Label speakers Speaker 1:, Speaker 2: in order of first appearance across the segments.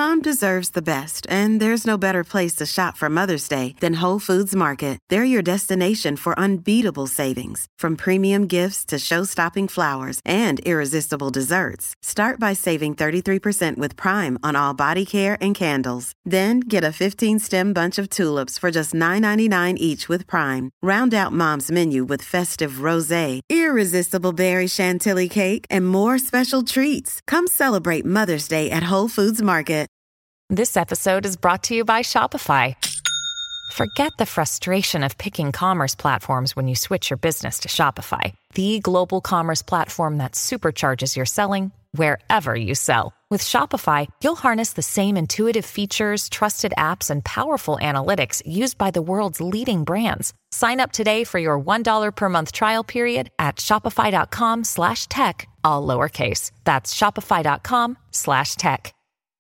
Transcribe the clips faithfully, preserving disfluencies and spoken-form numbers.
Speaker 1: Mom deserves the best, and there's no better place to shop for Mother's Day than Whole Foods Market. They're your destination for unbeatable savings, from premium gifts to show-stopping flowers and irresistible desserts. Start by saving thirty-three percent with Prime on all body care and candles. Then get a fifteen-stem bunch of tulips for just nine ninety-nine each with Prime. Round out Mom's menu with festive rosé, irresistible berry chantilly cake, and more special treats. Come celebrate Mother's Day at Whole Foods Market.
Speaker 2: This episode is brought to you by Shopify. Forget the frustration of picking commerce platforms when you switch your business to Shopify, the global commerce platform that supercharges your selling wherever you sell. With Shopify, you'll harness the same intuitive features, trusted apps, and powerful analytics used by the world's leading brands. Sign up today for your one dollar per month trial period at shopify.com slash tech, all lowercase. That's shopify.com slash tech.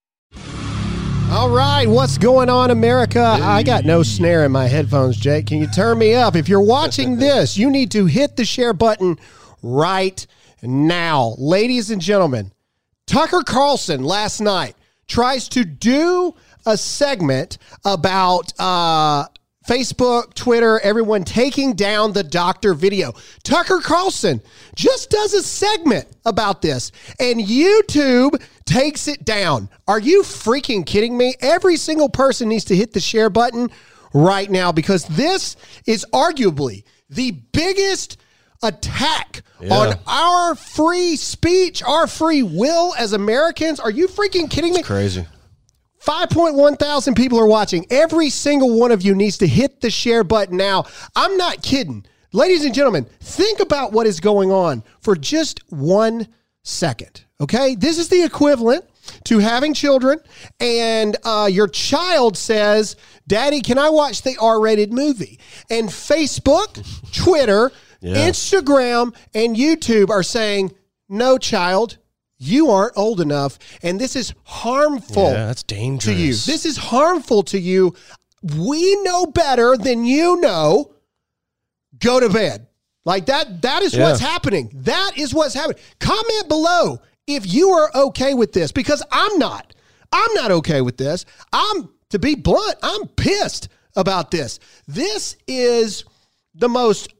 Speaker 3: All right, what's going on, America? I got no snare in my headphones, Jake. Can you turn me up? If you're watching this, you need to hit the share button right now. Ladies and gentlemen, Tucker Carlson last night tries to do a segment about uh, Facebook, Twitter, everyone taking down the doctor video. Tucker Carlson just does a segment about this, and YouTube takes it down. Are you freaking kidding me? Every single person needs to hit the share button right now, because this is arguably the biggest attack yeah. on our free speech, our free will as Americans. Are you freaking kidding me?
Speaker 4: It's crazy.
Speaker 3: five point one thousand people are watching. Every single one of you needs to hit the share button now. I'm not kidding. Ladies and gentlemen, think about what is going on for just one second, okay? This is the equivalent to having children, and uh, your child says, Daddy, can I watch the R-rated movie? And Facebook, Twitter, yeah. Instagram, and YouTube are saying, no, child, you aren't old enough, and this is harmful
Speaker 4: yeah, that's dangerous.
Speaker 3: to you. This is harmful to you. We know better than you know. Go to bed. Like that, that is yeah. what's happening. That is what's happening. Comment below if you are okay with this, because I'm not. I'm not okay with this. I'm, to be blunt, I'm pissed about this. This is the most,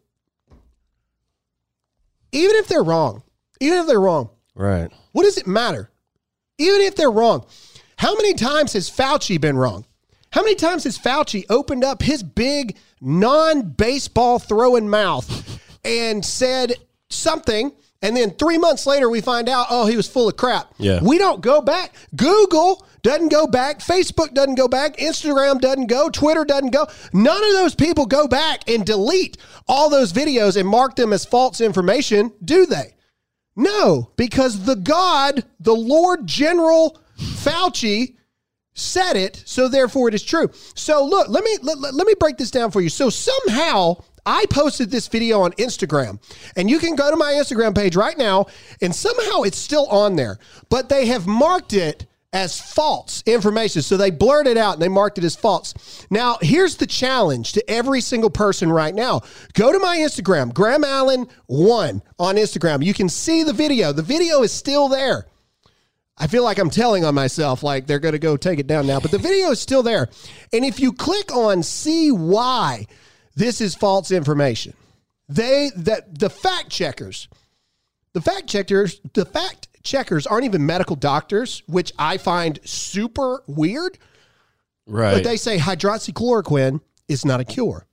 Speaker 3: even if they're wrong, even if they're wrong,
Speaker 4: right?
Speaker 3: What does it matter? Even if they're wrong, how many times has Fauci been wrong? How many times has Fauci opened up his big non-baseball throwing mouth and said something, and then three months later we find out, oh, he was full of crap?
Speaker 4: Yeah.
Speaker 3: We don't go back. Google doesn't go back. Facebook doesn't go back. Instagram doesn't go. Twitter doesn't go. None of those people go back and delete all those videos and mark them as false information, do they? No, because the God, the Lord General Fauci, said it, so therefore it is true. So look, let me let, let me break this down for you. So somehow I posted this video on Instagram, and you can go to my Instagram page right now, and somehow it's still on there, but they have marked it as false information. So they blurred it out and they marked it as false. Now, here's the challenge to every single person right now. Go to my Instagram, Graham Allen one on Instagram. You can see the video. The video is still there. I feel like I'm telling on myself, like they're going to go take it down now, but the video is still there. And if you click on see why this is false information, they, that the fact checkers, the fact checkers, the fact checkers aren't even medical doctors, which I find super weird.
Speaker 4: Right.
Speaker 3: But they say hydroxychloroquine is not a cure.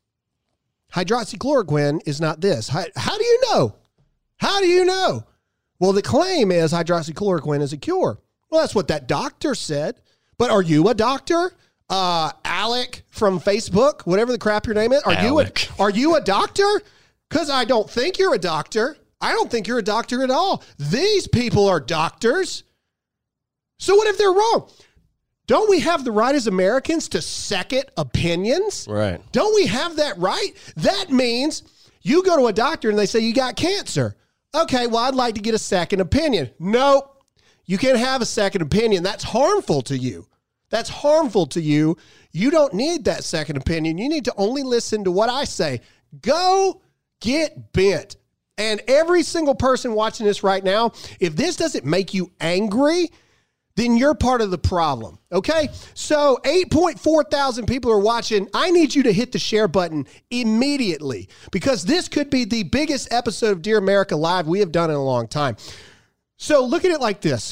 Speaker 3: Hydroxychloroquine is not this. How, how do you know? How do you know? Well, the claim is hydroxychloroquine is a cure. Well, that's what that doctor said. But are you a doctor? Uh, Alec from Facebook, whatever the crap your name is. Are Alec. you a, are you a doctor? Because I don't think you're a doctor. I don't think you're a doctor at all. These people are doctors. So what if they're wrong? Don't we have the right as Americans to second opinions?
Speaker 4: Right.
Speaker 3: Don't we have that right? That means you go to a doctor and they say you got cancer. Okay, well, I'd like to get a second opinion. Nope. You can't have a second opinion. That's harmful to you. That's harmful to you. You don't need that second opinion. You need to only listen to what I say. Go get bent. And every single person watching this right now, if this doesn't make you angry, then you're part of the problem, okay? So eight point four thousand people are watching. I need you to hit the share button immediately because this could be the biggest episode of Dear America Live we have done in a long time. So look at it like this.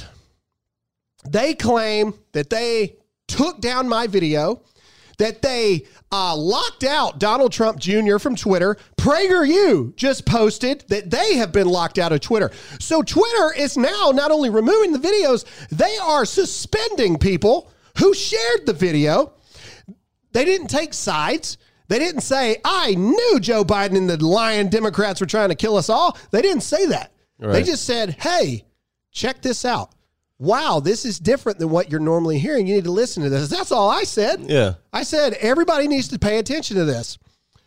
Speaker 3: They claim that they took down my video, that they uh, locked out Donald Trump Junior from Twitter. PragerU just posted that they have been locked out of Twitter. So Twitter is now not only removing the videos, they are suspending people who shared the video. They didn't take sides. They didn't say, I knew Joe Biden and the lying Democrats were trying to kill us all. They didn't say that. Right. They just said, hey, check this out. Wow, this is different than what you're normally hearing. You need to listen to this. That's all I said.
Speaker 4: Yeah.
Speaker 3: I said everybody needs to pay attention to this.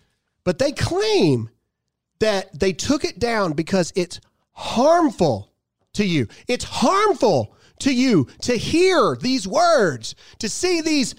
Speaker 3: But they claim that they took it down because it's harmful to you. It's harmful to you to hear these words, to see these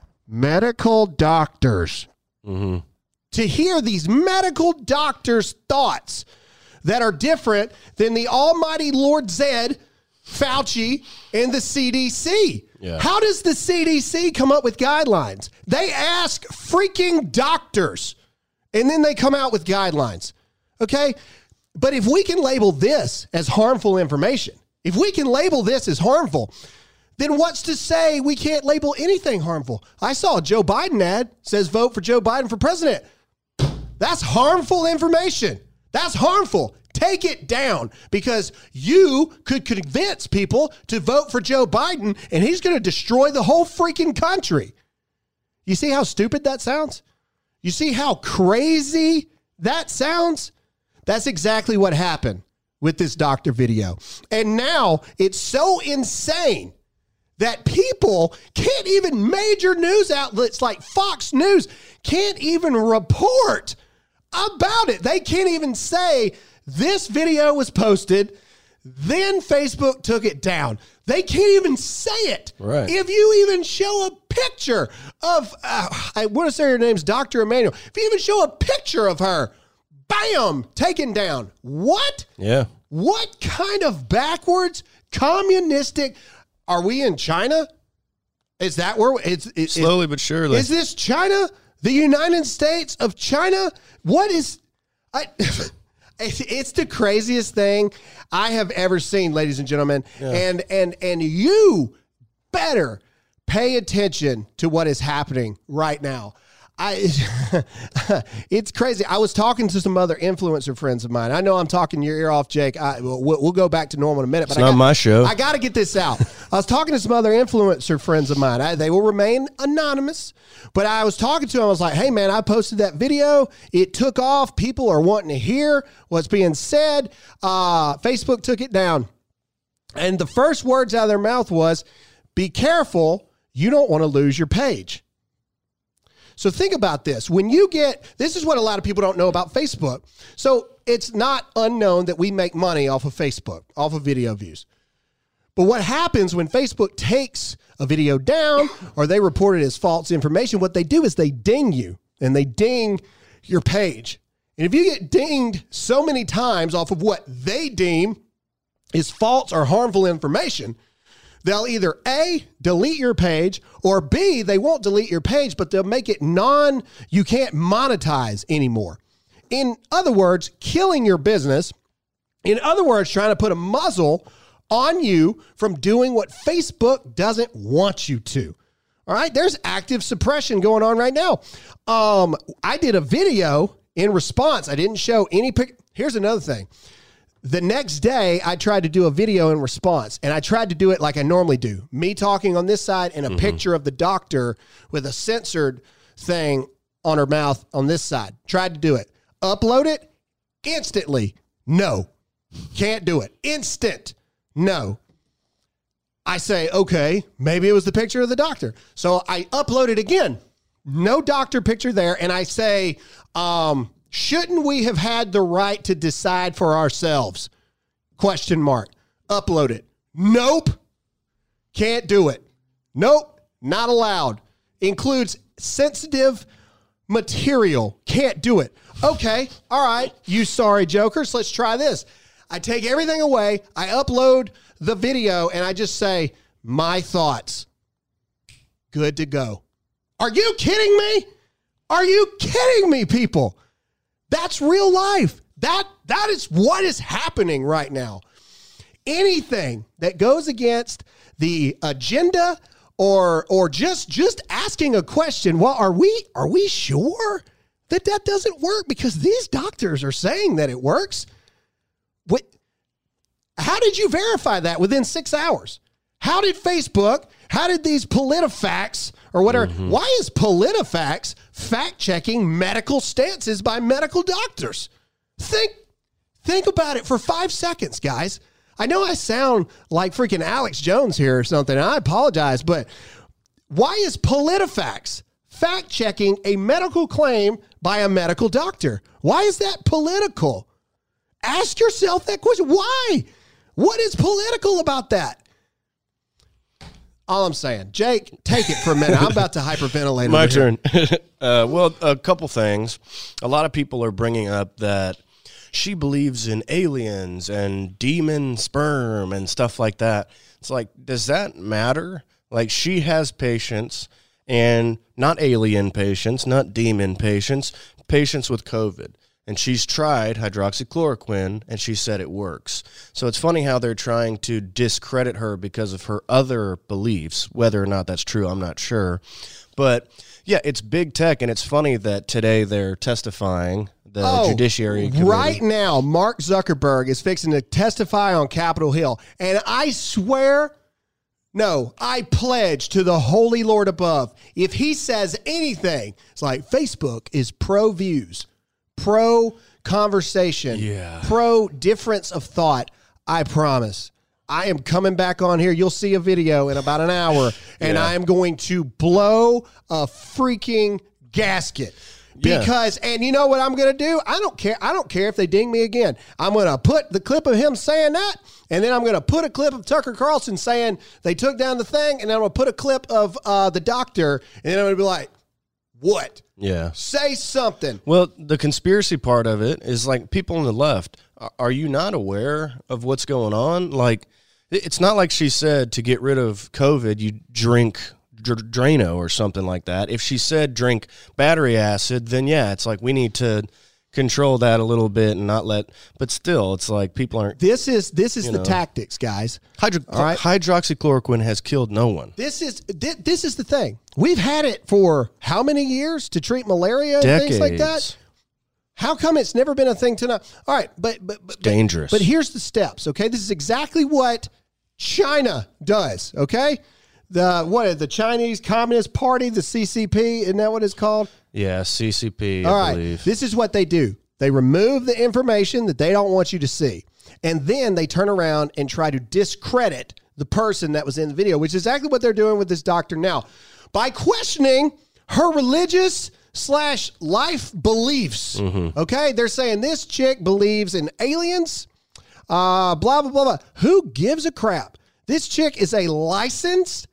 Speaker 3: medical doctors, mm-hmm. to hear these medical doctors' thoughts that are different than the almighty Lord Zed, Fauci, and the C D C. Yeah. How does the C D C come up with guidelines? They ask freaking doctors, and then they come out with guidelines, okay? But if we can label this as harmful information, if we can label this as harmful, then what's to say we can't label anything harmful? I saw a Joe Biden ad, says vote for Joe Biden for president. That's harmful information. That's harmful. Take it down because you could convince people to vote for Joe Biden and he's going to destroy the whole freaking country. You see how stupid that sounds? You see how crazy that sounds? That's exactly what happened with this doctor video. And now it's so insane that people can't even, major news outlets like Fox News can't even report about it. They can't even say, this video was posted, then Facebook took it down. They can't even say it.
Speaker 4: Right.
Speaker 3: If you even show a picture of, uh, I want to say her name's Doctor Emanuel. If you even show a picture of her, bam, taken down. What?
Speaker 4: Yeah.
Speaker 3: What kind of backwards, communistic, are we in China? Is that where it's it,
Speaker 4: slowly
Speaker 3: it,
Speaker 4: but surely?
Speaker 3: Is this China? The United States of China? What is, I... It's the craziest thing I have ever seen, ladies and gentlemen. Yeah. And and and you better pay attention to what is happening right now. I it's crazy. I was talking to some other influencer friends of mine. I know I'm talking your ear off, Jake. I, we'll, we'll go back to normal in a minute.
Speaker 4: But
Speaker 3: It's
Speaker 4: I
Speaker 3: not
Speaker 4: got, my show.
Speaker 3: I got to get this out. I was talking to some other influencer friends of mine. I, they will remain anonymous. But I was talking to them. I was like, hey, man, I posted that video. It took off. People are wanting to hear what's being said. Uh, Facebook took it down. And the first words out of their mouth was, be careful. You don't want to lose your page. So think about this. When you get, this is what a lot of people don't know about Facebook. So it's not unknown that we make money off of Facebook, off of video views. But what happens when Facebook takes a video down or they report it as false information, what they do is they ding you and they ding your page. And if you get dinged so many times off of what they deem is false or harmful information, they'll either A, delete your page, or B, they won't delete your page, but they'll make it non, you can't monetize anymore. In other words, killing your business. In other words, trying to put a muzzle on you from doing what Facebook doesn't want you to. All right, there's active suppression going on right now. Um, I did a video in response. I didn't show any pic. Here's another thing. The next day, I tried to do a video in response, and I tried to do it like I normally do. Me talking on this side and a mm-hmm. picture of the doctor with a censored thing on her mouth on this side. Tried to do it. Upload it instantly. No. Can't do it. Instant. No. I say, okay, maybe it was the picture of the doctor. So I upload it again. No doctor picture there. And I say, um... shouldn't we have had the right to decide for ourselves? Question mark. Upload it. Nope. Can't do it. Nope. Not allowed. Includes sensitive material. Can't do it. Okay. All right. You sorry jokers. Let's try this. I take everything away. I upload the video and I just say, my thoughts. Good to go. Are you kidding me? Are you kidding me, people? That's real life. That that is what is happening right now. Anything that goes against the agenda or or just just asking a question, well, are we are we sure that that doesn't work? Because these doctors are saying that it works. What? How did you verify that within six hours? How did Facebook, how did these PolitiFacts or whatever, mm-hmm. why is PolitiFacts fact-checking medical stances by medical doctors? Think, think about it for five seconds, guys. I know I sound like freaking Alex Jones here or something, and I apologize, but why is PolitiFacts fact-checking a medical claim by a medical doctor? Why is that political? Ask yourself that question. Why? What is political about that? All I'm saying, Jake, take it for a minute. I'm about to hyperventilate.
Speaker 4: My turn. uh, well, a couple things. A lot of people are bringing up that she believes in aliens and demon sperm and stuff like that. It's like, does that matter? Like, she has patients, and not alien patients, not demon patients, patients with COVID. And she's tried hydroxychloroquine, and she said it works. So it's funny how they're trying to discredit her because of her other beliefs. Whether or not that's true, I'm not sure. But, yeah, it's big tech, and it's funny that today they're testifying, the
Speaker 3: oh,
Speaker 4: Judiciary Committee.
Speaker 3: Right now, Mark Zuckerberg is fixing to testify on Capitol Hill. And I swear, no, I pledge to the holy Lord above, if he says anything, it's like Facebook is pro-views. Pro-conversation,
Speaker 4: yeah.
Speaker 3: pro-difference of thought, I promise. I am coming back on here. You'll see a video in about an hour, and
Speaker 4: yeah.
Speaker 3: I am going to blow a freaking gasket. Because, yeah. and you know what I'm going to do? I don't care. I don't care if they ding me again. I'm going to put the clip of him saying that, and then I'm going to put a clip of Tucker Carlson saying they took down the thing, and then I'm going to put a clip of uh, the doctor, and then I'm going to be like, what?
Speaker 4: Yeah.
Speaker 3: Say something.
Speaker 4: Well, the conspiracy part of it is like people on the left, are you not aware of what's going on? Like, it's not like she said to get rid of COVID, you drink Dr- Drano or something like that. If she said drink battery acid, then yeah, it's like we need to control that a little bit and not let, but still, it's like people aren't.
Speaker 3: This is this is the
Speaker 4: know.
Speaker 3: tactics, guys.
Speaker 4: Hydro-
Speaker 3: All right?
Speaker 4: Hydroxychloroquine has killed no one.
Speaker 3: This is th- this is the thing. We've had it for how many years to treat malaria and
Speaker 4: Decades.
Speaker 3: things like that? How come it's never been a thing to know? All right, but but, but
Speaker 4: dangerous.
Speaker 3: But, but here's the steps. Okay, this is exactly what China does. Okay, the what the Chinese Communist Party, the C C P, isn't that what it's called?
Speaker 4: Yeah, C C P.
Speaker 3: All
Speaker 4: I
Speaker 3: right,
Speaker 4: believe.
Speaker 3: this is what they do. They remove the information that they don't want you to see, and then they turn around and try to discredit the person that was in the video, which is exactly what they're doing with this doctor now, by questioning her religious slash life beliefs. Mm-hmm. Okay, they're saying this chick believes in aliens, uh, blah, blah, blah, blah. Who gives a crap? This chick is a licensed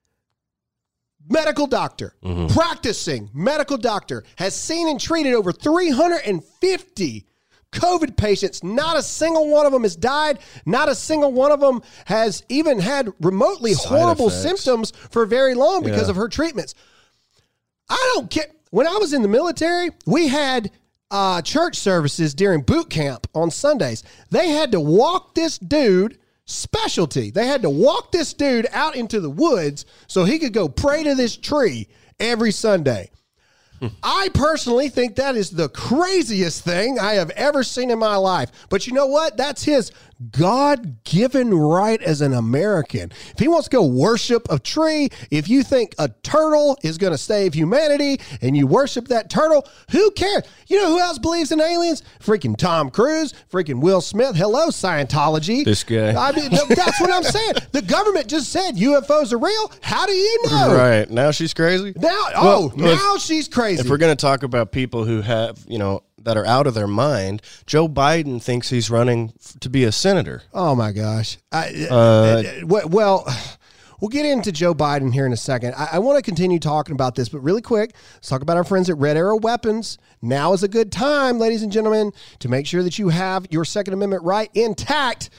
Speaker 3: medical doctor, mm-hmm. practicing medical doctor, has seen and treated over three hundred fifty COVID patients. Not a single one of them has died. Not a single one of them has even had remotely
Speaker 4: Side
Speaker 3: horrible
Speaker 4: effects.
Speaker 3: symptoms for very long because
Speaker 4: Yeah.
Speaker 3: of her treatments. I don't care. When I was in the military, we had uh, church services during boot camp on Sundays. They had to walk this dude, specialty. They had to walk this dude out into the woods so he could go pray to this tree every Sunday. I personally think that is the craziest thing I have ever seen in my life. But you know what? That's his God-given right as an American. If he wants to go worship a tree, if you think a turtle is going to save humanity and you worship that turtle, who cares? You know who else believes in aliens? Freaking Tom Cruise, freaking Will Smith. Hello, Scientology.
Speaker 4: This guy.
Speaker 3: I mean, that's what I'm saying. The government just said U F Os are real. How do you know?
Speaker 4: Right. Now she's crazy?
Speaker 3: Now,
Speaker 4: Well,
Speaker 3: oh, now
Speaker 4: if-
Speaker 3: she's crazy.
Speaker 4: If we're going to talk about people who have, you know, that are out of their mind, Joe Biden thinks he's running f- to be a senator.
Speaker 3: Oh my gosh! I,
Speaker 4: Uh,
Speaker 3: uh, well, we'll get into Joe Biden here in a second. I, I want to continue talking about this, but really quick, let's talk about our friends at Red Arrow Weapons. Now is a good time, ladies and gentlemen, to make sure that you have your Second Amendment right intact.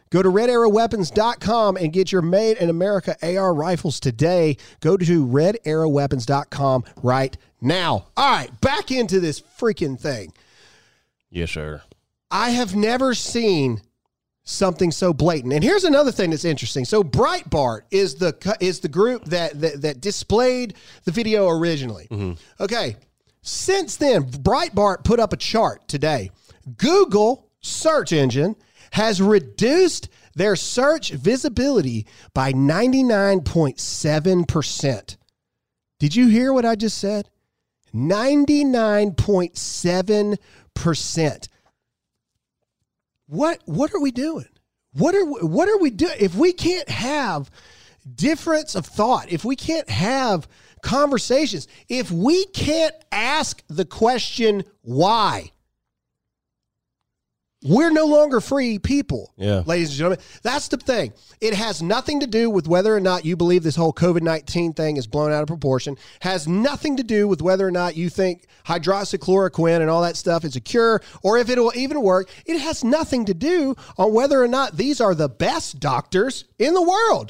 Speaker 3: Go to red arrow weapons dot com and get your Made in America A R rifles today. Go to red arrow weapons dot com right now. All right, back into this freaking thing.
Speaker 4: Yes, sir.
Speaker 3: I have never seen something so blatant. And here's another thing that's interesting. So Breitbart is the is the group that that, that displayed the video originally. Mm-hmm. Okay. Since then, Breitbart put up a chart today. Google search engine has reduced their search visibility by ninety-nine point seven percent. Did you hear what I just said? ninety-nine point seven percent. What what are we doing? What are we, what are we doing? If we can't have difference of thought, if we can't have conversations, if we can't ask the question why, we're no longer free people,
Speaker 4: yeah.
Speaker 3: ladies and gentlemen. That's the thing. It has nothing to do with whether or not you believe this whole COVID nineteen thing is blown out of proportion. Has nothing to do with whether or not you think hydroxychloroquine and all that stuff is a cure or if it will even work. It has nothing to do on whether or not these are the best doctors in the world.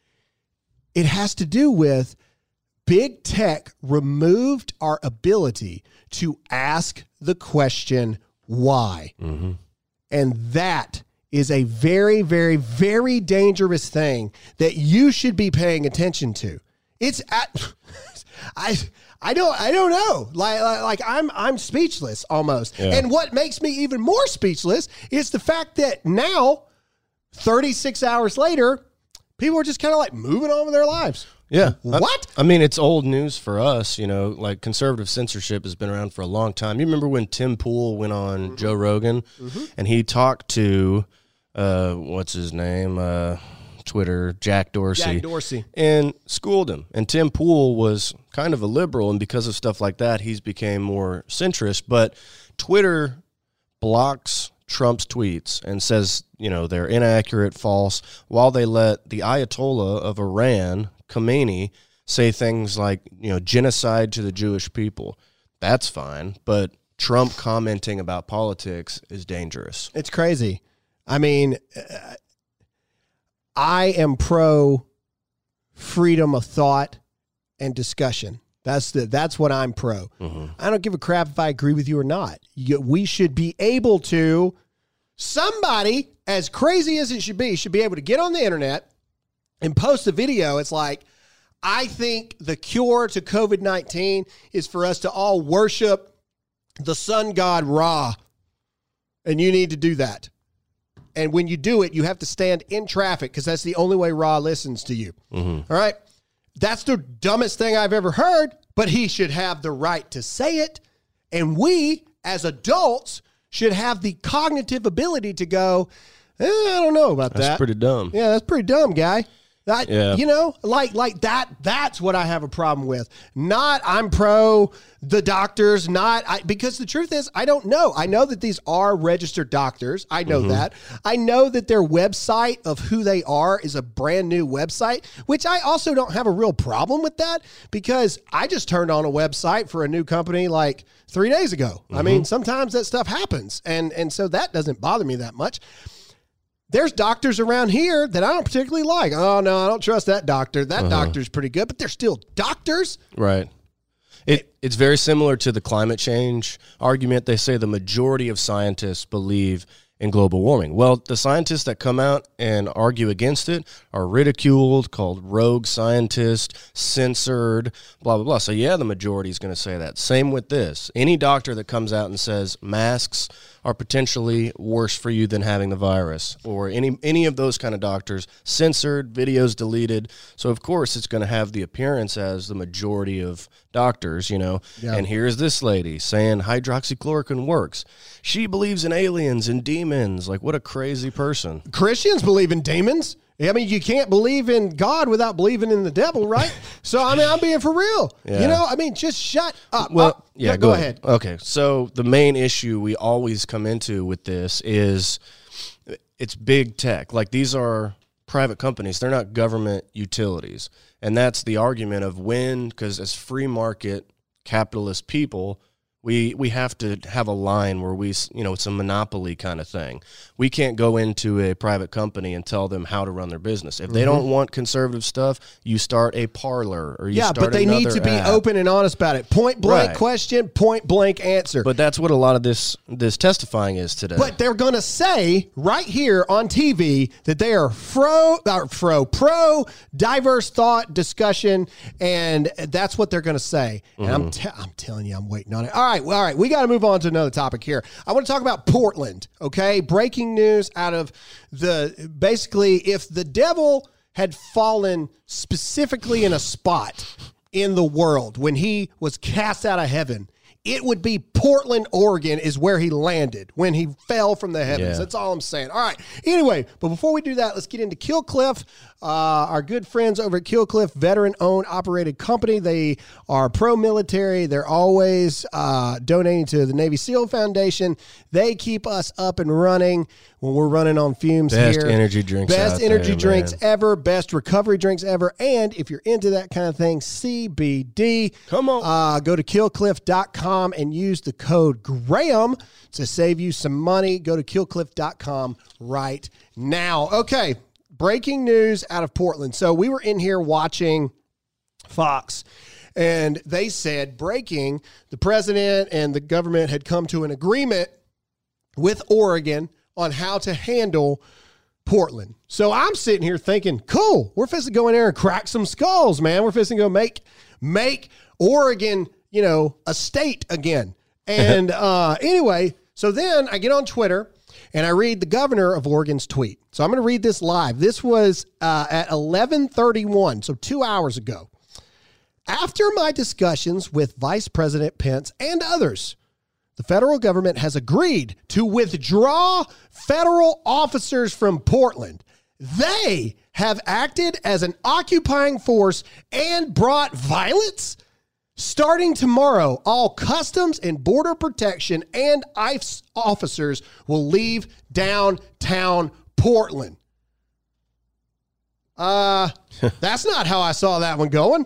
Speaker 3: It has to do with big tech removed our ability to ask the question why. Mm-hmm. And that is a very, very, very dangerous thing that you should be paying attention to. It's at, I, I don't, I don't know. Like, like I'm, I'm speechless almost. Yeah. And what makes me even more speechless is the fact that now, thirty-six hours later, people are just kind of like moving on with their lives.
Speaker 4: Yeah.
Speaker 3: What?
Speaker 4: I, I mean, it's old news for us, you know, like conservative censorship has been around for a long time. You remember when Tim Pool went on mm-hmm. Joe Rogan mm-hmm. and he talked to, uh, what's his name? Uh, Twitter, Jack Dorsey.
Speaker 3: Jack Dorsey.
Speaker 4: And schooled him. And Tim Pool was kind of a liberal, and because of stuff like that, he's became more centrist. But Twitter blocks Trump's tweets and says, you know, they're inaccurate, false, while they let the Ayatollah of Iran, Khomeini, say things like, you know, genocide to the Jewish people. That's fine, but Trump commenting about politics is dangerous.
Speaker 3: It's crazy. I mean, uh, I am pro freedom of thought and discussion. That's the that's what I'm pro. Mm-hmm. I don't give a crap if I agree with you or not. You, we should be able to, somebody, as crazy as it should be, should be able to get on the internet and post a video. It's like, I think the cure to COVID nineteen is for us to all worship the sun god Ra. And you need to do that. And when you do it, you have to stand in traffic because that's the only way Ra listens to you. Mm-hmm. All right? That's the dumbest thing I've ever heard, but he should have the right to say it. And we, as adults, should have the cognitive ability to go, eh, I don't know about
Speaker 4: that's
Speaker 3: that.
Speaker 4: That's pretty dumb.
Speaker 3: Yeah, that's pretty dumb, guy. That,
Speaker 4: yeah.
Speaker 3: You know, like like that, that's what I have a problem with. Not I'm pro the doctors, not I, because the truth is, I don't know. I know that these are registered doctors. I know mm-hmm. that. I know that their website of who they are is a brand new website, which I also don't have a real problem with that because I just turned on a website for a new company like three days ago. Mm-hmm. I mean, sometimes that stuff happens. And, and so that doesn't bother me that much. There's doctors around here that I don't particularly like. Oh, no, I don't trust that doctor. That uh-huh. doctor's pretty good, but they're still doctors.
Speaker 4: Right. It It's very similar to the climate change argument. They say the majority of scientists believe in global warming. Well, the scientists that come out and argue against it are ridiculed, called rogue scientists, censored, blah, blah, blah. So, yeah, the majority is going to say that. Same with this. Any doctor that comes out and says masks are potentially worse for you than having the virus, or any any of those kind of doctors, censored, videos deleted. So, of course, it's going to have the appearance as the majority of doctors, you know. Yeah. And here's this lady saying hydroxychloroquine works. She believes in aliens and demons. Like, what a crazy person.
Speaker 3: Christians believe in demons. I mean, you can't believe in God without believing in the devil, right? So, I mean, I'm being for real. Yeah. You know, I mean, just shut up.
Speaker 4: Well,
Speaker 3: up.
Speaker 4: yeah,
Speaker 3: no,
Speaker 4: go,
Speaker 3: go
Speaker 4: ahead.
Speaker 3: ahead.
Speaker 4: Okay, so the main issue we always come into with this is it's big tech. Like, these are private companies. They're not government utilities. And that's the argument of when, because as free market capitalist people, We we have to have a line where we, you know, it's a monopoly kind of thing. We can't go into a private company and tell them how to run their business. If they mm-hmm. don't want conservative stuff, you start a Parler or you
Speaker 3: yeah,
Speaker 4: start
Speaker 3: but they need to be
Speaker 4: app.
Speaker 3: open and honest about it. Point blank
Speaker 4: right.
Speaker 3: question, point blank answer.
Speaker 4: But that's what a lot of this this testifying is today.
Speaker 3: But they're going to say right here on T V that they are fro, or fro pro diverse thought discussion, and that's what they're going to say. And mm-hmm. I'm te- I'm telling you, I'm waiting on it. All right. All right, well, all right, we got to move on to another topic here. I want to talk about Portland, okay? Breaking news out of the, basically, if the devil had fallen specifically in a spot in the world when he was cast out of heaven, it would be Portland, Oregon is where he landed when he fell from the heavens. Yeah. That's all I'm saying. All right. Anyway, but before we do that, let's get into Killcliff. Uh, our good friends over at Killcliff, veteran-owned, operated company. They are pro-military. They're always uh, donating to the Navy SEAL Foundation. They keep us up and running when we're running on fumes
Speaker 4: best
Speaker 3: here.
Speaker 4: Best energy drinks
Speaker 3: Best
Speaker 4: out
Speaker 3: energy
Speaker 4: there,
Speaker 3: drinks
Speaker 4: man.
Speaker 3: ever. Best recovery drinks ever. And if you're into that kind of thing, C B D.
Speaker 4: Come on.
Speaker 3: Uh, go to killcliff dot com and use the code Graham to save you some money. Go to killcliff dot com right now. Okay. Breaking news out of Portland. So we were in here watching Fox, and they said, breaking, the president and the government had come to an agreement with Oregon on how to handle Portland. So I'm sitting here thinking, cool, we're fixing to go in there and crack some skulls, man. We're fixing to go make, make Oregon, you know, a state again. And uh, anyway, so then I get on Twitter, and I read the governor of Oregon's tweet. So I'm going to read this live. This was uh, at eleven thirty-one, so two hours ago. After my discussions with Vice President Pence and others, the federal government has agreed to withdraw federal officers from Portland. They have acted as an occupying force and brought violence. Starting tomorrow, all Customs and Border Protection and ICE officers will leave downtown Portland. Uh, that's not how I saw that one going.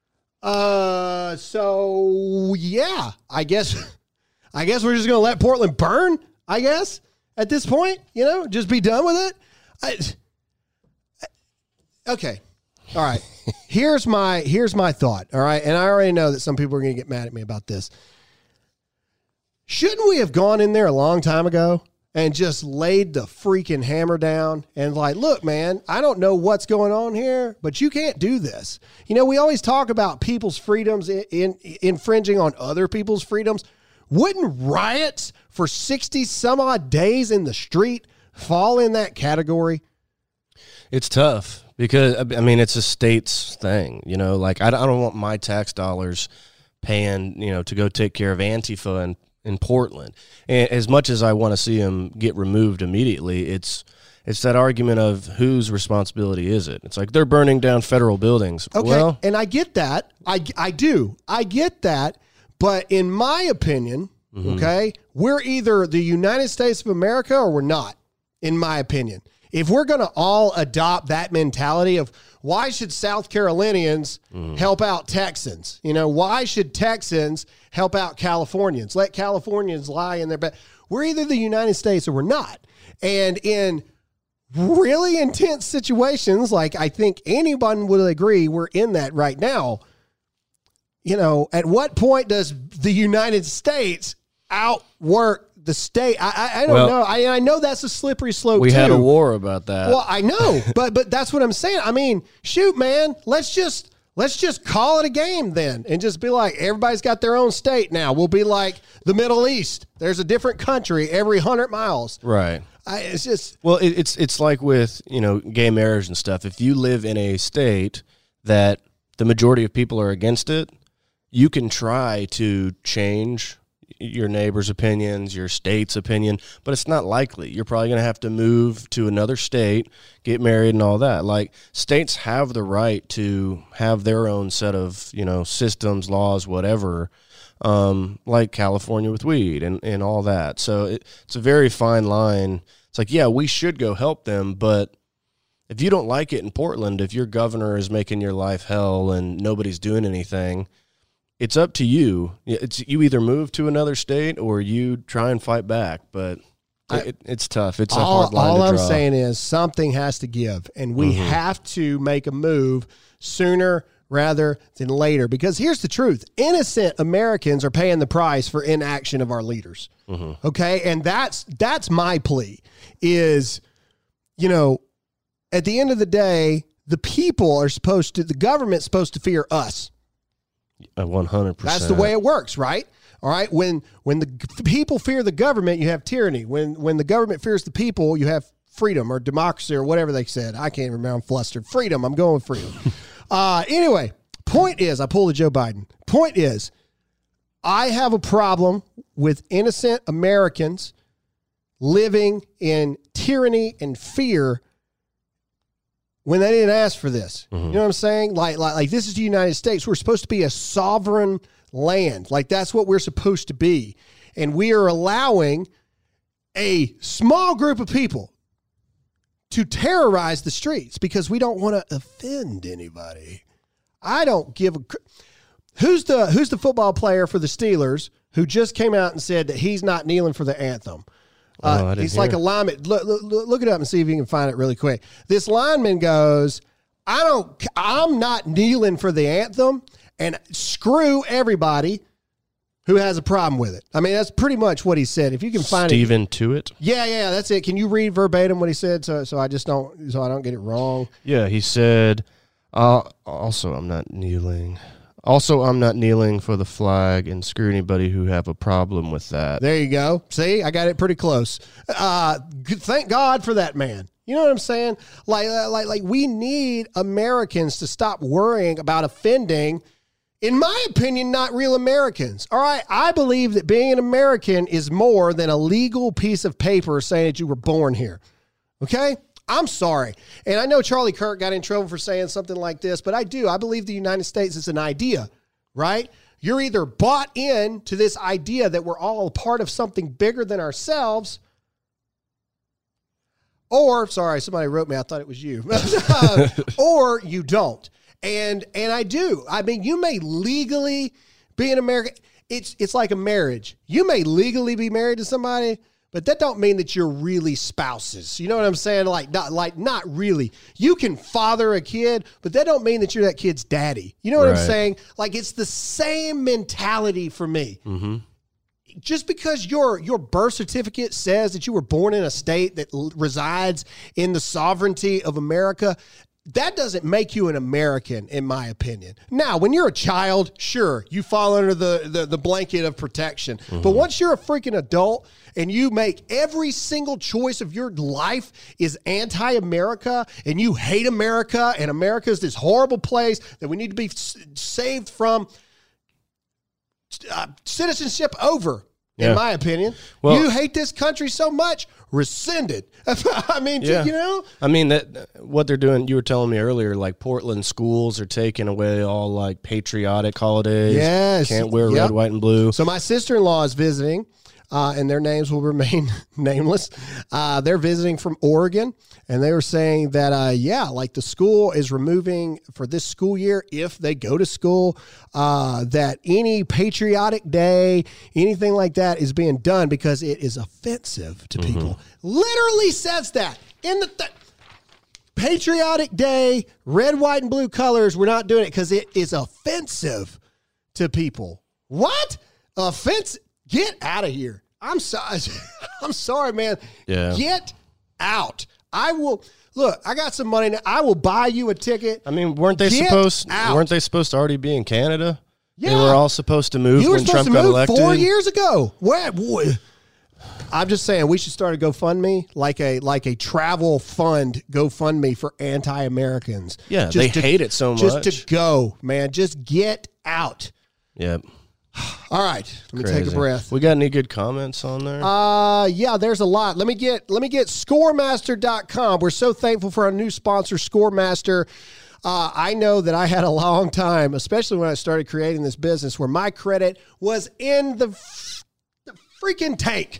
Speaker 3: Uh, so yeah, I guess, I guess we're just going to let Portland burn, I guess, at this point, you know, just be done with it. I, okay. All right. Here's my here's my thought. All right. And I already know that some people are going to get mad at me about this. Shouldn't we have gone in there a long time ago and just laid the freaking hammer down and like, look, man, I don't know what's going on here, but you can't do this. You know, we always talk about people's freedoms in, in infringing on other people's freedoms. Wouldn't riots for sixty some odd days in the street fall in that category?
Speaker 4: It's tough. Because, I mean, it's a state's thing, you know, like I don't want my tax dollars paying, you know, to go take care of Antifa in, in Portland. And as much as I want to see them get removed immediately, it's it's that argument of whose responsibility is it? It's like they're burning down federal buildings.
Speaker 3: Okay,
Speaker 4: well,
Speaker 3: and I get that. I, I do. I get that. But in my opinion, mm-hmm. okay, we're either the United States of America or we're not, in my opinion. If we're going to all adopt that mentality of why should South Carolinians mm. help out Texans? You know, why should Texans help out Californians? Let Californians lie in their bed. We're either the United States or we're not. And in really intense situations, like I think anyone would agree we're in that right now, you know, at what point does the United States outwork the state? I, I, I don't
Speaker 4: well,
Speaker 3: know. I, I know that's a slippery slope.
Speaker 4: We
Speaker 3: too.
Speaker 4: had a war about that.
Speaker 3: Well, I know, but but that's what I'm saying. I mean, shoot, man, let's just let's just call it a game then, and just be like, everybody's got their own state now. We'll be like the Middle East. There's a different country every hundred miles.
Speaker 4: Right.
Speaker 3: I, it's just
Speaker 4: well, it, it's it's like with you know gay marriage and stuff. If you live in a state that the majority of people are against it, you can try to change your neighbor's opinions, your state's opinion, but it's not likely. You're probably going to have to move to another state, get married and all that. Like, states have the right to have their own set of, you know, systems, laws, whatever, um, like California with weed and, and all that. So it, it's a very fine line. It's like, yeah, we should go help them, but if you don't like it in Portland, if your governor is making your life hell and nobody's doing anything, it's up to you. It's you either move to another state or you try and fight back. But
Speaker 3: I,
Speaker 4: it, it's tough. It's a
Speaker 3: all,
Speaker 4: hard line
Speaker 3: all
Speaker 4: to
Speaker 3: I'm
Speaker 4: draw.
Speaker 3: saying is something has to give, and we
Speaker 4: Mm-hmm.
Speaker 3: have to make a move sooner rather than later. Because here's the truth: innocent Americans are paying the price for inaction of our leaders.
Speaker 4: Mm-hmm.
Speaker 3: Okay, and that's that's my plea. Is you know, at the end of the day, the people are supposed to, the government's supposed to fear us.
Speaker 4: one hundred percent.
Speaker 3: That's the way it works, right? All right. When when the g- people fear the government, you have tyranny. When when the government fears the people, you have freedom or democracy or whatever they said. I can't remember. I'm flustered. Freedom. I'm going with freedom. uh, anyway, point is, I pulled a Joe Biden. Point is, I have a problem with innocent Americans living in tyranny and fear when they didn't ask for this.
Speaker 4: Mm-hmm.
Speaker 3: You know what I'm saying? Like, like, like this is the United States. We're supposed to be a sovereign land. Like that's what we're supposed to be. And we are allowing a small group of people to terrorize the streets because we don't want to offend anybody. I don't give a cr- who's the who's the football player for the Steelers who just came out and said that he's not kneeling for the anthem.
Speaker 4: Oh,
Speaker 3: Uh,
Speaker 4: I didn't
Speaker 3: he's like
Speaker 4: hear.
Speaker 3: a lineman. Look, look, look it up and see if you can find it really quick. This lineman goes, I don't, I'm not kneeling for the anthem, and screw everybody who has a problem with it. I mean, that's pretty much what he said. If you can find it.
Speaker 4: Stephen Tuitt.
Speaker 3: Yeah, yeah, that's it. Can you read verbatim what he said so so I just don't so I don't get it wrong?
Speaker 4: Yeah, he said, uh, also, I'm not kneeling. Also, I'm not kneeling for the flag and screw anybody who have a problem with that.
Speaker 3: There you go. See, I got it pretty close. Uh, g- thank God for that man. You know what I'm saying? Like, like, like we need Americans to stop worrying about offending, in my opinion, not real Americans. All right. I believe that being an American is more than a legal piece of paper saying that you were born here. Okay. I'm sorry. And I know Charlie Kirk got in trouble for saying something like this, but I do. I believe the United States is an idea, right? You're either bought in to this idea that we're all a part of something bigger than ourselves, or, sorry, somebody wrote me, I thought it was you, or you don't. And and I do. I mean, you may legally be an American. It's it's like a marriage. You may legally be married to somebody, but that don't mean that you're really spouses. You know what I'm saying? Like not like not really. You can father a kid, but that don't mean that you're that kid's daddy. You know what I'm
Speaker 4: Right.
Speaker 3: saying? Like it's the same mentality for me.
Speaker 4: Mm-hmm.
Speaker 3: Just because your your birth certificate says that you were born in a state that l- resides in the sovereignty of America, that doesn't make you an American, in my opinion. Now, when you're a child, sure, you fall under the, the, the blanket of protection. Mm-hmm. But once you're a freaking adult and you make every single choice of your life is anti-America and you hate America and America is this horrible place that we need to be s- saved from, uh, citizenship over,
Speaker 4: Yeah.
Speaker 3: in my opinion.
Speaker 4: Well-
Speaker 3: you hate this country so much, rescind it. I mean,
Speaker 4: Yeah.
Speaker 3: you know?
Speaker 4: I mean, that what they're doing, you were telling me earlier, like Portland schools are taking away all like patriotic holidays.
Speaker 3: Yes.
Speaker 4: Can't wear
Speaker 3: Yep.
Speaker 4: red, white, and blue.
Speaker 3: So my sister-in-law is visiting, uh, and their names will remain nameless. Uh, they're visiting from Oregon, and they were saying that, uh, yeah, like the school is removing for this school year, if they go to school, uh, that any patriotic day, anything like that is being done because it is offensive to
Speaker 4: Mm-hmm.
Speaker 3: people. Literally says that in the th- patriotic day, red, white, and blue colors. We're not doing it because it is offensive to people. What? Offensive? Get out of here. I'm sorry. I'm sorry, man.
Speaker 4: Yeah.
Speaker 3: Get out. I will look, I got some money now. I will buy you a ticket.
Speaker 4: I mean, weren't they
Speaker 3: Get
Speaker 4: supposed?
Speaker 3: out.
Speaker 4: Weren't they supposed to already be in Canada? They
Speaker 3: Yeah.
Speaker 4: were all supposed to move
Speaker 3: You were
Speaker 4: when
Speaker 3: supposed
Speaker 4: Trump
Speaker 3: to
Speaker 4: got
Speaker 3: move
Speaker 4: elected.
Speaker 3: four years ago. What? what? I'm just saying we should start a GoFundMe, like a like a travel fund GoFundMe for anti-Americans.
Speaker 4: Yeah,
Speaker 3: Just
Speaker 4: they
Speaker 3: to-
Speaker 4: hate it so
Speaker 3: Just
Speaker 4: much.
Speaker 3: to go, man. Just get out.
Speaker 4: Yep.
Speaker 3: All right, let me take
Speaker 4: Crazy.
Speaker 3: a breath.
Speaker 4: We got any good comments on there?
Speaker 3: Uh yeah, there's a lot. Let me get let me get scoremaster dot com. We're so thankful for our new sponsor, Scoremaster. Uh, I know that I had a long time, especially when I started creating this business, where my credit was in the, f- the freaking tank.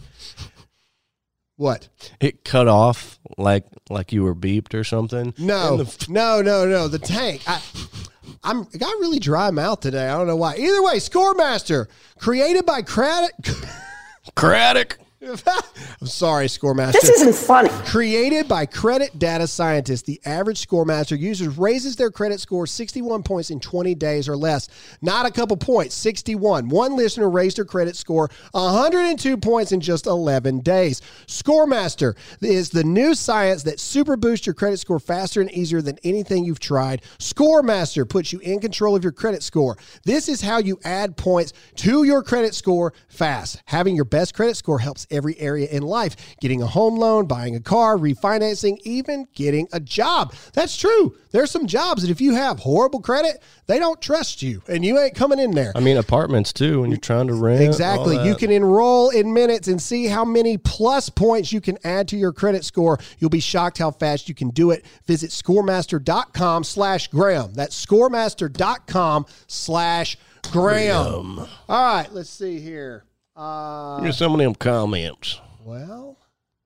Speaker 3: What?
Speaker 4: It cut off like like you were beeped or something.
Speaker 3: No,
Speaker 4: In the-
Speaker 3: no, no, no. The tank. I, I'm I got really dry mouth today. I don't know why. Either way, Scoremaster, created by Craddock.
Speaker 4: Craddock.
Speaker 3: I'm sorry, Scoremaster.
Speaker 5: This isn't funny.
Speaker 3: Created by credit data scientists, the average Scoremaster user raises their credit score sixty-one points in twenty days or less. Not a couple points, sixty-one. One listener raised her credit score one hundred two points in just eleven days. Scoremaster is the new science that super boosts your credit score faster and easier than anything you've tried. Scoremaster puts you in control of your credit score. This is how you add points to your credit score fast. Having your best credit score helps every area in life. Getting a home loan, buying a car, refinancing, even getting a job. That's true. There's some jobs that if you have horrible credit, they don't trust you and you ain't coming in there.
Speaker 4: I mean, apartments too, when you're trying to rent.
Speaker 3: Exactly. You can enroll in minutes and see how many plus points you can add to your credit score. You'll be shocked how fast you can do it. Visit scoremaster.com slash Graham. That's scoremaster.com slash Graham. All right, let's see here. Uh,
Speaker 4: Here's some of them comments.
Speaker 3: Well,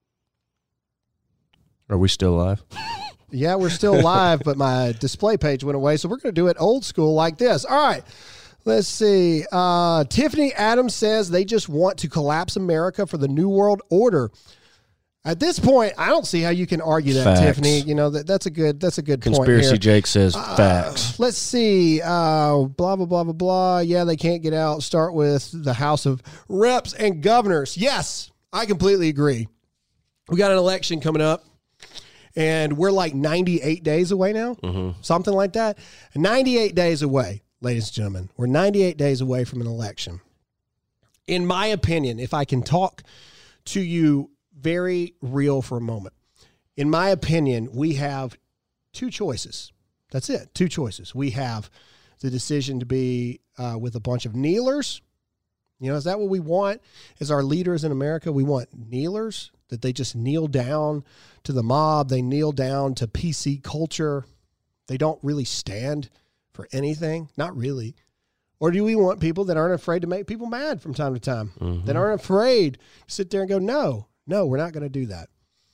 Speaker 4: are we still live?
Speaker 3: Yeah, we're still live, but my display page went away, so we're going to do it old school like this. All right, let's see. Uh, Tiffany Adams says they just want to collapse America for the New World Order. At this point, I don't see how you can argue that,
Speaker 4: Facts.
Speaker 3: Tiffany. You know, that, that's a good that's a good
Speaker 4: Conspiracy
Speaker 3: point here.
Speaker 4: Jake says
Speaker 3: Uh,
Speaker 4: facts.
Speaker 3: Let's see. Uh, blah, blah, blah, blah, blah. Yeah, they can't get out. Start with the House of Reps and Governors. Yes, I completely agree. We got an election coming up, and we're like ninety-eight days away now, mm-hmm. something like that. ninety-eight days away, ladies and gentlemen. We're ninety-eight days away from an election. In my opinion, if I can talk to you very real for a moment, in my opinion, we have two choices. That's it. Two choices. We have the decision to be uh, with a bunch of kneelers. You know, is that what we want as our leaders in America? We want kneelers, that they just kneel down to the mob. They kneel down to P C culture. They don't really stand for anything. Not really. Or do we want people that aren't afraid to make people mad from time to time, mm-hmm. that aren't afraid to sit there and go, no, no, we're not going to do that.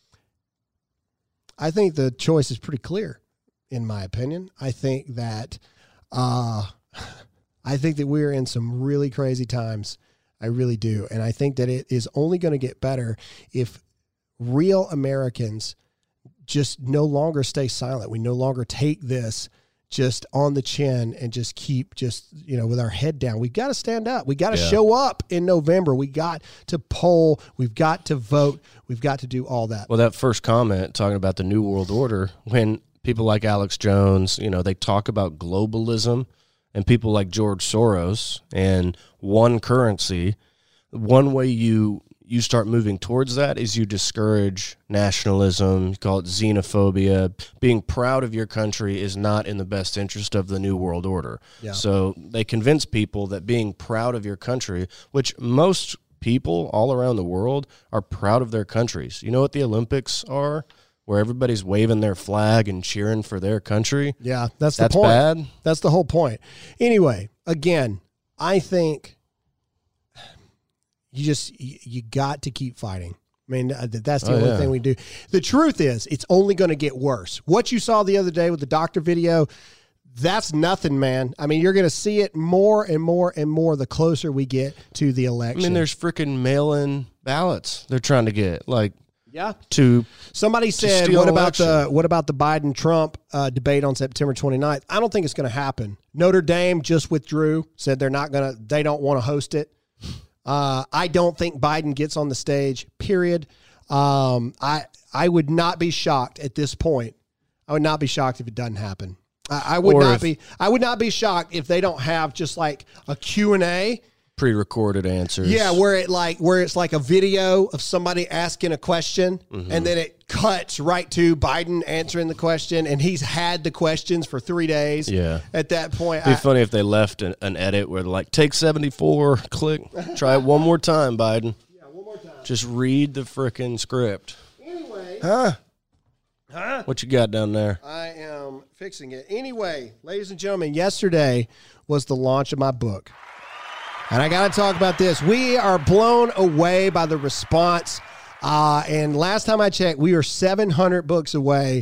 Speaker 3: I think the choice is pretty clear, in my opinion. I think that uh, I think that we're in some really crazy times. I really do. And I think that it is only going to get better if real Americans just no longer stay silent. We no longer take this just on the chin and just keep just, you know, with our head down. We've got to stand up. We got to yeah. show up in November. We got to poll. We've got to vote. We've got to do all that.
Speaker 4: Well, that first comment talking about the New World Order, when people like Alex Jones, you know, they talk about globalism, and people like George Soros and one currency, one way you you start moving towards that is you discourage nationalism, you call it xenophobia. Being proud of your country is not in the best interest of the New World Order. Yeah. So they convince people that being proud of your country, which most people all around the world are proud of their countries. You know what the Olympics are? Where everybody's waving their flag and cheering for their country.
Speaker 3: Yeah, that's the
Speaker 4: that's
Speaker 3: point.
Speaker 4: Bad.
Speaker 3: That's the whole point. Anyway, again, I think you just you, you got to keep fighting. I mean, that's the
Speaker 4: oh,
Speaker 3: only
Speaker 4: yeah.
Speaker 3: thing we do. The truth is, it's only going to get worse. What you saw the other day with the doctor video, that's nothing, man. I mean, you're going to see it more and more and more the closer we get to the election.
Speaker 4: I mean, there's freaking mail-in ballots they're trying to get, like,
Speaker 3: yeah.
Speaker 4: To
Speaker 3: somebody said,
Speaker 4: to
Speaker 3: what about
Speaker 4: election.
Speaker 3: the what about the Biden Trump uh, debate on September twenty-ninth? I don't think it's going to happen. Notre Dame just withdrew, said they're not going to. They don't want to host it. Uh, I don't think Biden gets on the stage. Period. Um, I I would not be shocked at this point. I would not be shocked if it doesn't happen. I, I would
Speaker 4: Or
Speaker 3: not
Speaker 4: if-
Speaker 3: be. I would not be shocked if they don't have just like a Q and A.
Speaker 4: pre-recorded answers.
Speaker 3: Yeah, where it like where it's like a video of somebody asking a question,
Speaker 4: Mm-hmm.
Speaker 3: and then it cuts right to Biden answering the question, and he's had the questions for three days.
Speaker 4: Yeah.
Speaker 3: At that point,
Speaker 4: It'd be
Speaker 3: I,
Speaker 4: funny if they left an, an edit where they're like, take seventy-four, click, try it one more time, Biden.
Speaker 3: yeah, one more time.
Speaker 4: Just read the frickin' script.
Speaker 3: Anyway,
Speaker 4: Huh? Huh? What you got down there?
Speaker 3: I am fixing it. Anyway, ladies and gentlemen, yesterday was the launch of my book. And I got to talk about this. We are blown away by the response. Uh, and last time I checked, we are seven hundred books away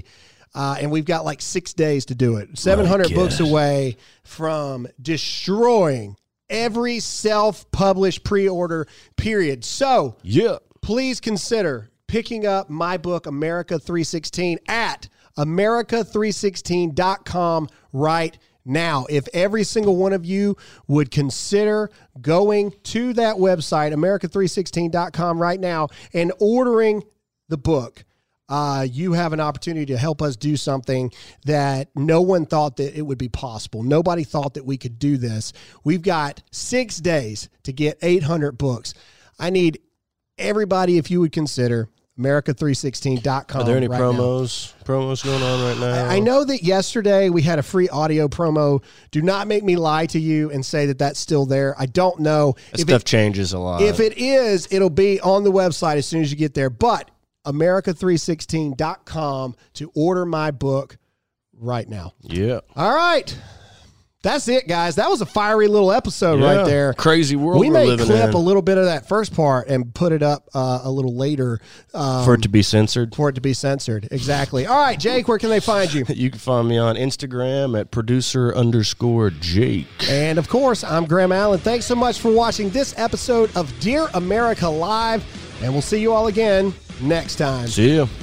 Speaker 3: Uh, and we've got like six days to do it. seven hundred books away from destroying every self-published pre-order period. So
Speaker 4: yeah,
Speaker 3: please consider picking up my book, America three sixteen, at America three sixteen dot com right now. If every single one of you would consider going to that website, America three sixteen dot com right now, and ordering the book, uh, you have an opportunity to help us do something that no one thought that it would be possible. Nobody thought that we could do this. We've got six days to get eight hundred books. I need everybody, if you would consider America three sixteen dot com.
Speaker 4: Are there any
Speaker 3: right
Speaker 4: promos
Speaker 3: now.
Speaker 4: promos going on right now?
Speaker 3: I, I know that yesterday we had a free audio promo. Do not make me lie to you and say that that's still there. I don't know.
Speaker 4: That
Speaker 3: if
Speaker 4: stuff
Speaker 3: it,
Speaker 4: changes a lot.
Speaker 3: If it is, it'll be on the website as soon as you get there. But America three sixteen dot com to order my book right now.
Speaker 4: Yeah.
Speaker 3: All right. That's it, guys. That was a fiery little episode
Speaker 4: Yeah.
Speaker 3: right there.
Speaker 4: Crazy world
Speaker 3: we
Speaker 4: we're
Speaker 3: may
Speaker 4: living
Speaker 3: clip
Speaker 4: in.
Speaker 3: a little bit of that first part and put it up uh, a little later. Um,
Speaker 4: For it to be censored.
Speaker 3: For it to be censored. Exactly. All right, Jake, where can they find you?
Speaker 4: You can find me on Instagram at producer underscore Jake.
Speaker 3: And, of course, I'm Graham Allen. Thanks so much for watching this episode of Dear America Live, and we'll see you all again next time.
Speaker 4: See ya.